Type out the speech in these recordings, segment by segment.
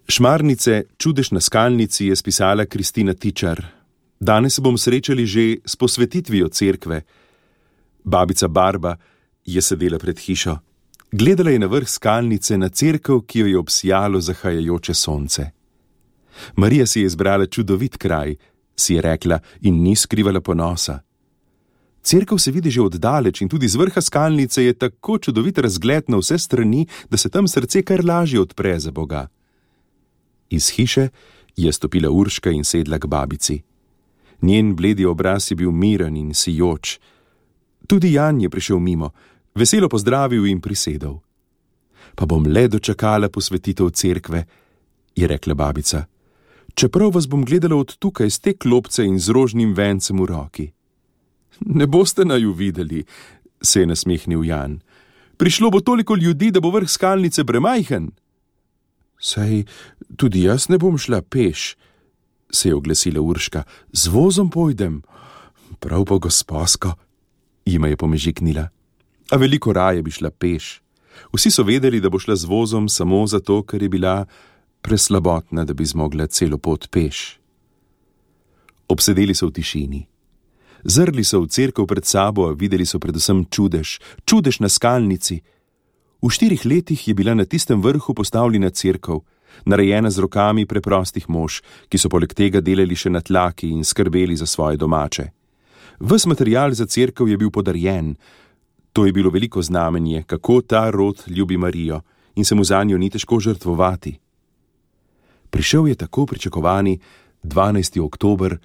Šmarnice, čudež na skalnici je spisala Kristina Tičar. Danes se bom srečali že s posvetitvijo cerkve. Babica Barba je sedela pred hišo. Gledala je na vrh skalnice, na cerkev, ki jo je obsijalo zahajajoče sonce. Marija si je izbrala čudovit kraj, si je rekla, in ni skrivala ponosa. Cerkev se vidi že oddaleč in tudi z vrha skalnice je tako čudovit razgled na vse strani, da se tam srce kar lažje odpre za Boga. Iz hiše je stopila Urška in sedla k babici. Njen bledi obraz je bil miren in sijoč. Tudi Jan je prišel mimo, veselo pozdravil in prisedel. Pa bom le dočakala posvetitev cerkve, je rekla babica. Čeprav vas bom gledala od tukaj z te klopce in z rožnim vencem v roki. Ne boste naju videli, se je nasmehnil Jan. Prišlo bo toliko ljudi, da bo vrh skalnice premajhen. Saj tudi jaz ne bom šla peš, se je oglasila Urška. Z vozom pojdem. Prav po gosposko, jima je pomežiknila. A veliko raje bi šla peš. Vsi so vedeli, da bo šla z vozom samo zato, ker je bila preslabotna, da bi zmogla celo pot peš. Obsedeli so v tišini. Zrli so v cerkev pred sabo, a videli so predvsem čudež na skalnici. V 4 letih je bila na tistem vrhu postavljena cerkev, narejena z rokami preprostih mož, ki so poleg tega delali še na tlaki in skrbeli za svoje domače. Ves material za cerkev je bil podarjen. To je bilo veliko znamenje, kako ta rod ljubi Marijo in se mu zanjo ni težko žrtvovati. Prišel je tako pričakovani 12. oktober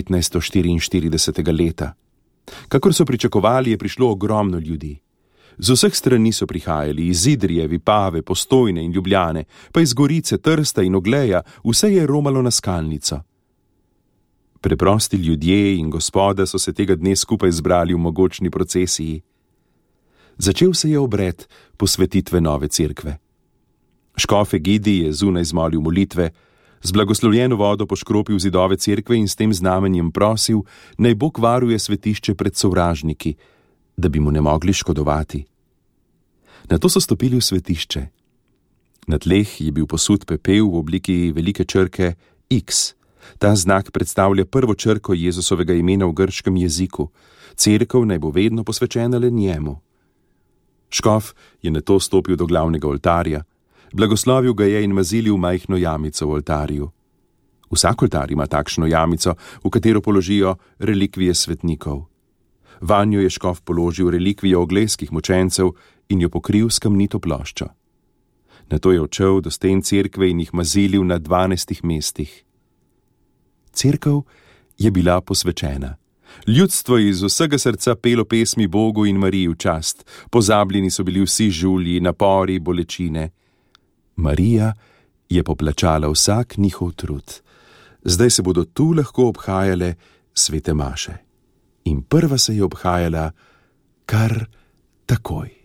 1544. leta. Kakor so pričakovali, je prišlo ogromno ljudi. Z vseh strani so prihajali, iz Idrije, Vipave, Postojne in Ljubljane, pa iz Gorice, Trsta in Ogleja, vse je romalo na skalnico. Preprosti ljudje in gospoda so se tega dne skupaj zbrali v mogočni procesiji. Začel se je obred posvetitve nove cerkve. Škof Egidij je zunaj zmolil molitve, z blagoslovljeno vodo poškropil zidove cerkve in s tem znamenjem prosil, naj Bog varuje svetišče pred sovražniki, da bi mu ne mogli škodovati. Nato so stopili v svetišče. Na tleh je bil posut pepel v obliki velike črke X. Ta znak predstavlja prvo črko Jezusovega imena v grškem jeziku. Cerkev naj bo vedno posvečena le njemu. Škof je nato stopil do glavnega oltarja, blagoslovil ga je in mazilil majhno jamico v oltarju. Vsak oltar ima takšno jamico, v katero položijo relikvije svetnikov. Vanjo je škof položil relikvijo ogleskih mučencev in jo pokril s kamnito ploščo. Nato je odšel do sten cerkve in jih mazilil na 12 mestih. Cerkev je bila posvečena. Ljudstvo je iz vsega srca pelo pesmi Bogu in Mariji v čast. Pozabljeni so bili vsi žulji, napori, bolečine. Marija je poplačala vsak njihov trud. Zdaj se bodo tu lahko obhajale svete maše. In prva se je obhajala kar takoj.